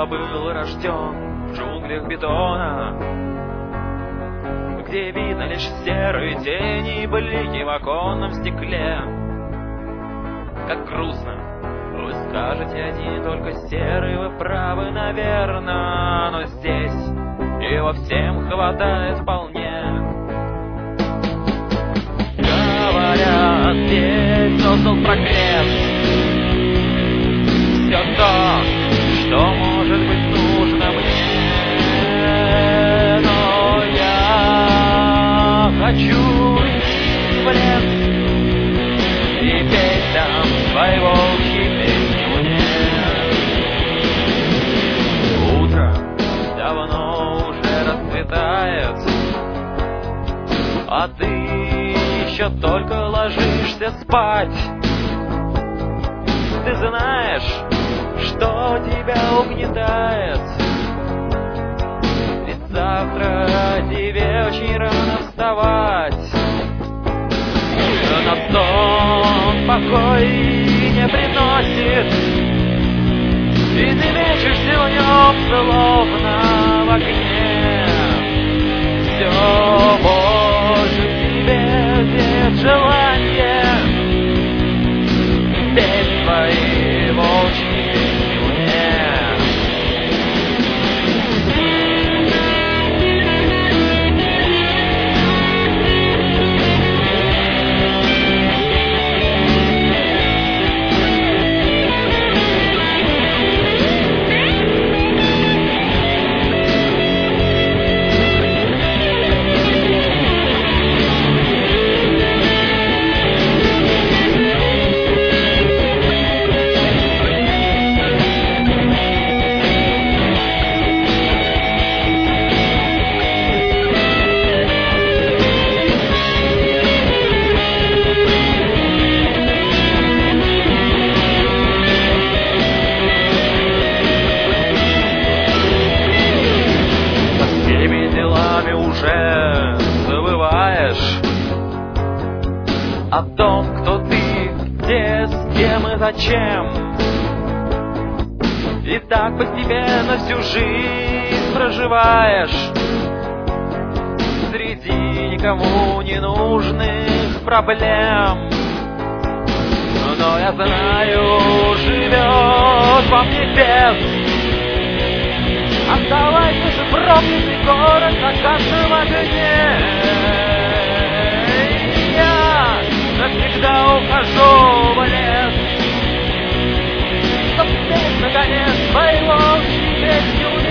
Я был рожден в джунглях бетона, где видно лишь серые тени и блики в оконном стекле. Как грустно, вы скажете, одни только серые, вы правы, наверно, но здесь его всем хватает вполне. Говорят, здесь создал прогресс все то, что может быть нужно мне, но я хочу идти в лес и петь там свои волчьи песни мне. Утро давно уже расцветает, а ты еще только ложишься спать. Ты знаешь, что тебя угнетает, ведь завтра тебе очень рано вставать. Но сон покой не приносит, и ты мечешься в нем, словно в огне. Все больше тебе нет желания петь свои волчьи песни мне. Уже забываешь о том, кто ты, где, с кем и зачем. И так постепенно всю жизнь проживаешь среди никому не нужных проблем. Но я знаю, живет во мне бес. Оставайся же, проклятый город, на каждом огне. Я навсегда ухожу в лес, чтоб петь наконец свои волчьи песни.